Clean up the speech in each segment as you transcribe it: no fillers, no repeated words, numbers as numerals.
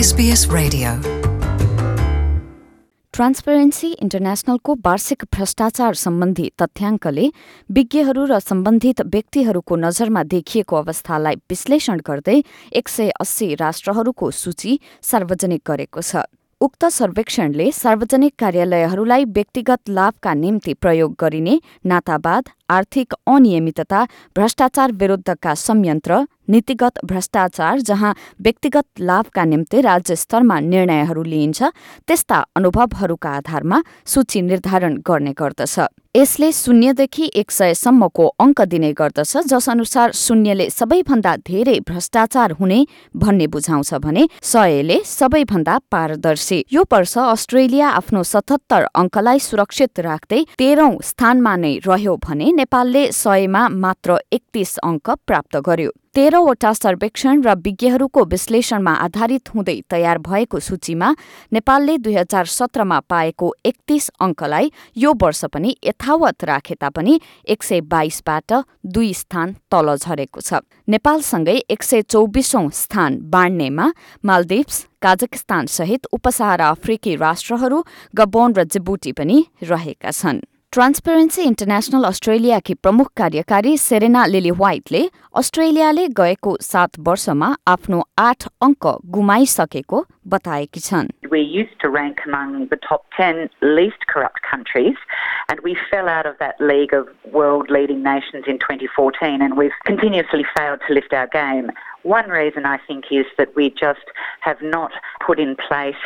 SBS Radio. Transparency इन्टरनेशनलको वार्षिक भ्रष्टाचार सम्बन्धी तथ्याङ्कले विज्ञहरू र सम्बन्धित व्यक्तिहरूको नजरमा देखिएको अवस्थालाई विश्लेषण गर्दै 180 राष्ट्रहरूको सूची सार्वजनिक गरेको छ। उक्त सर्वेक्षणले सार्वजनिक कार्यालयहरूलाई व्यक्तिगत लाभका निम्ति प्रयोग गरिने नातावाद, आर्थिक अनियमितता, भ्रष्टाचार विरुद्धका संयन्त्र, नीतिगत भ्रष्टाचार जहाँ व्यक्तिगत लाभका निम्ति राज्य स्तरमा निर्णयहरू लिइन्छ, त्यस्ता अनुभवहरूका आधारमा सूची निर्धारण गर्ने गर्दछ। यसले 0 देखि 100 सम्मको अंक दिने गर्दछ, जस अनुसार 0ले सबैभन्दा धेरै भ्रष्टाचार हुने भन्ने बुझाउँछ भने 100ले सबैभन्दा पारदर्शी। यो वर्ष अस्ट्रेलिया आफ्नो 77 अंकलाई सुरक्षित राख्दै 13औं स्थानमा नै रह्यो भने नेपालले 100मा मात्र 31 अंक प्राप्त गर्यो। 13वटा सर्वेक्षण र विज्ञहरूको विश्लेषणमा आधारित हुँदै तयार भएको सूचीमा नेपालले 2017मा पाएको 31 अंकलाई यो वर्ष पनि यथावत राखे तापनि 122बाट 2 स्थान तल झरेको छ। नेपालसँगै 124औं स्थान बाँड्नेमा मालदिप्स, काजाकिस्तान सहित उपसाहारा अफ्रिकी राष्ट्रहरू गबोन र जिबुटी पनि रहेका छन्। ट्रान्सपेरेन्सी इन्टरनेशनल अस्ट्रेलियाकी प्रमुख कार्यकारी सेरेना लिली व्हाइटले अस्ट्रेलियाले गएको 7 वर्षमा आफ्नो 8 अंक गुमाइसकेको बताएकी छन्। We used to rank among the top 10 least corrupt countries, and we fell out of that league of world leading nations in 2014, and we've continuously failed to lift our game. One reason I think is that we just have not put in place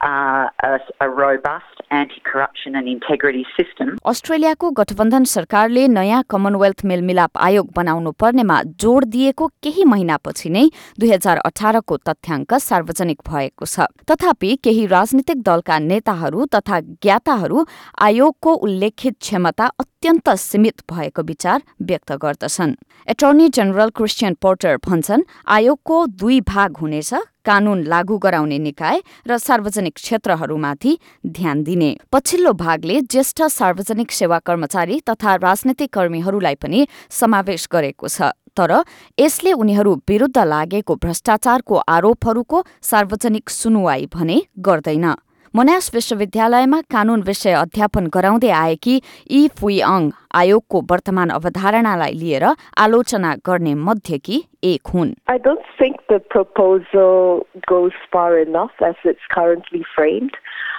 a robust anti-corruption and integrity system. अस्ट्रेलियाको गठबन्धन सरकारले नयाँ Commonwealth मेलमिलाप आयोग बनाउनु पर्नेमा जोड दिएको केही महिनापछि नै 2018को तथ्याङ्क सार्वजनिक भएको छ। तथापि केही राजनीतिक दलका नेताहरू तथा ज्ञाताहरू आयोगको उल्लेखित क्षमता अत्यन्त सीमित भएको विचार व्यक्त गर्दछन्। एटर्नी जनरल क्रिस्टियन पोर्टर भन्छन्, आयोगको 2 भाग हुनेछ, कानून लागू गराउने निकाय र सार्वजनिक क्षेत्रहरूमाथि ध्यान दिने। पछिल्लो भागले ज्येष्ठ सार्वजनिक सेवा कर्मचारी तथा राजनीतिक कर्मीहरूलाई पनि समावेश गरेको छ, तर यसले उनीहरू विरुद्ध लागेको भ्रष्टाचारको आरोपहरूको सार्वजनिक सुनुवाई भने गर्दैन। मोनास विश्वविद्यालयमा कानून विषय अध्यापन गराउँदै आएकी यी फुइआङ आयोगको वर्तमान अवधारणालाई लिएर आलोचना गर्ने मध्येकी एक हुन्। I don't think the proposal goes far enough as it's currently framed.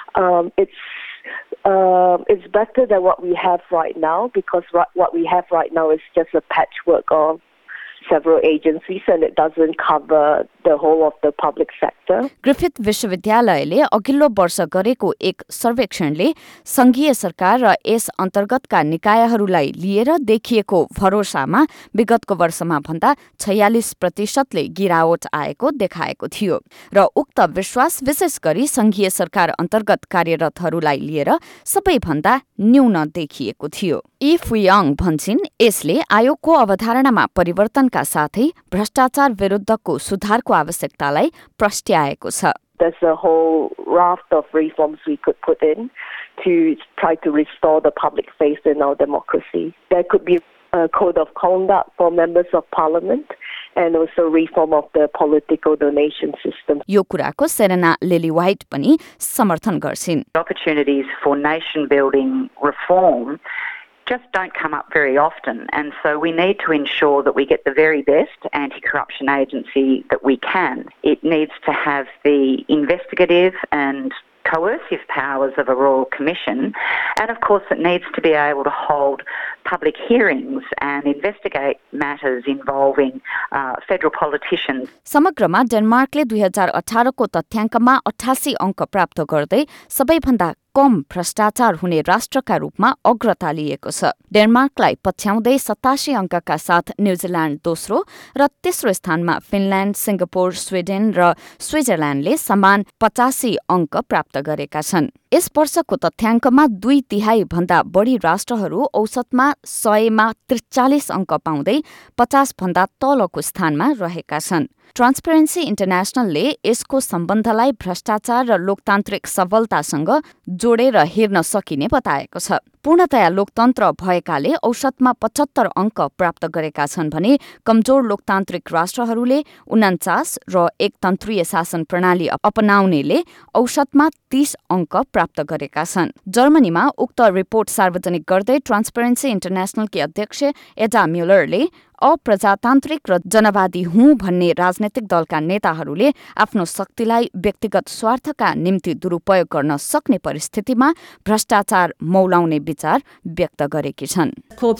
It's better than what we have right now, because what we have right now is just a patchwork of several agencies and it doesn't cover the whole of the public sector. Griffith विश्वविद्यालयले अघिल्लो वर्ष गरेको एक सर्वेक्षणले संघीय सरकार र यस अन्तर्गतका निकायहरूलाई लिएर देखिएको भरोसामा विगतको वर्षमा भन्दा 46%ले गिरावट आएको देखाएको थियो र उक्त विश्वास विशेष गरी संघीय सरकार अन्तर्गत कार्यरतहरूलाई लिएर सबैभन्दा न्यून देखिएको थियो। यी फुइआङ भन्छिन्, यसले आयोगको अवधारणामा परिवर्तनका साथै भ्रष्टाचार विरुद्धको सुधारको आवश्यकतालाई प्रस्ट्याएको छ। There's a whole raft of reforms we could put in to try to restore the public faith in our democracy. There could be a code of conduct for members of parliament and also reform of the political donation system. यो कुराको Serena lily white पनि समर्थन गर्छिन्। Opportunities for nation building reform just don't come up very often, and so we need to ensure that we get the very best anti-corruption agency that we can. It needs to have the investigative and coercive powers of a royal commission, and of course it needs to be able to hold public hearings and investigate matters involving federal politicians. समग्रमा डेनमार्कले 2018को तथ्याङ्कमा 88 अंक प्राप्त गर्दै सबैभन्दा कम भ्रष्टाचार हुने राष्ट्रका रूपमा अग्रता लिएको छ। डेनमार्कलाई पछ्याउँदै 87 अंकका साथ न्यूजील्याण्ड दोस्रो र तेस्रो स्थानमा फिनल्याण्ड, सिंगापुर, स्वीडेन र स्विजरल्याण्डले समान 85 अंक प्राप्त गरेका छन्। यस वर्षको तथ्याङ्कमा 2/3 भन्दा बढी राष्ट्रहरू औसतमा 100मा 43 अंक पाउँदै 50 भन्दा तलको स्थानमा रहेका छन्। ट्रान्सपेरेन्सी इन्टरनेशनलले यसको सम्बन्धलाई भ्रष्टाचार र लोकतान्त्रिक सबलतासँग जोडेर हेर्न सकिने बताएको छ। पूर्णतया लोकतन्त्र भएकाले औसतमा 75 अङ्क प्राप्त गरेका छन् भने कमजोर लोकतान्त्रिक राष्ट्रहरूले 49 र एकतन्त्रीय शासन प्रणाली अपनाउनेले औसतमा 30 अङ्क प्राप्त गरेका छन्। जर्मनीमा उक्त रिपोर्ट सार्वजनिक गर्दै ट्रान्सपरेन्सी इन्टरनेशनलकी अध्यक्ष एडा म्युलरले अप्रजातान्त्रिक र जनवादी हुँ भन्ने राजनैतिक दलका नेताहरूले आफ्नो शक्तिलाई व्यक्तिगत स्वार्थका निम्ति दुरुपयोग गर्न सक्ने परिस्थितिमा भ्रष्टाचार मौलाउने विचार व्यक्त गरेकी छन्।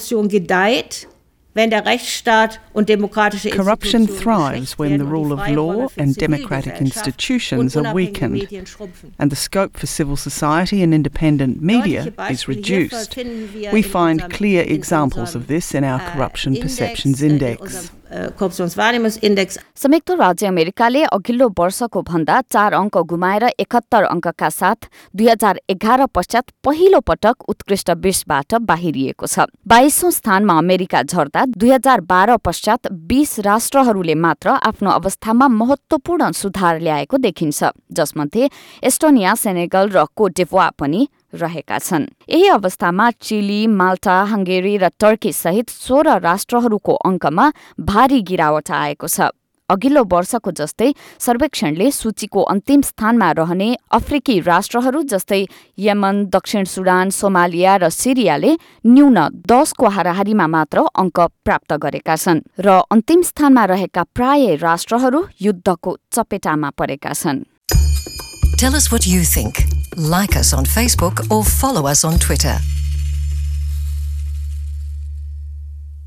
Corruption thrives when the rule of law and democratic institutions are weakened, and the scope for civil society and independent media is reduced. We find clear examples of this in our Corruption Perceptions Index. संयुक्त राज्य अमेरिकाले अघिल्लो वर्षको भन्दा 4 अङ्क गुमाएर 71 अङ्कका साथ 2011 पश्चात पहिलो पटक उत्कृष्ट 20बाट बाहिरिएको छ। 22औं स्थानमा अमेरिका झर्दा 2012 पश्चात 20 राष्ट्रहरूले मात्र आफ्नो अवस्थामा महत्त्वपूर्ण सुधार ल्याएको देखिन्छ, जसमध्ये एस्टोनिया, सेनेगल र कोट डिभोयर पनि रहेका छन्। यही अवस्थामा चिली, माल्टा, हंगेरी र टर्की सहित 16 राष्ट्रहरूको अङ्कमा भारी गिरावट आएको छ। अघिल्लो वर्षको जस्तै सर्वेक्षणले सूचीको अन्तिम स्थानमा रहने अफ्रिकी राष्ट्रहरू जस्तै यमन, दक्षिण सुडान, सोमालिया र सिरियाले न्यून 10 को हाराहारीमा मात्र अङ्क प्राप्त गरेका छन् र अन्तिम स्थानमा रहेका प्राय राष्ट्रहरू युद्धको चपेटामा परेका छन्। Tell us what you think. Like us on Facebook or follow us on Twitter.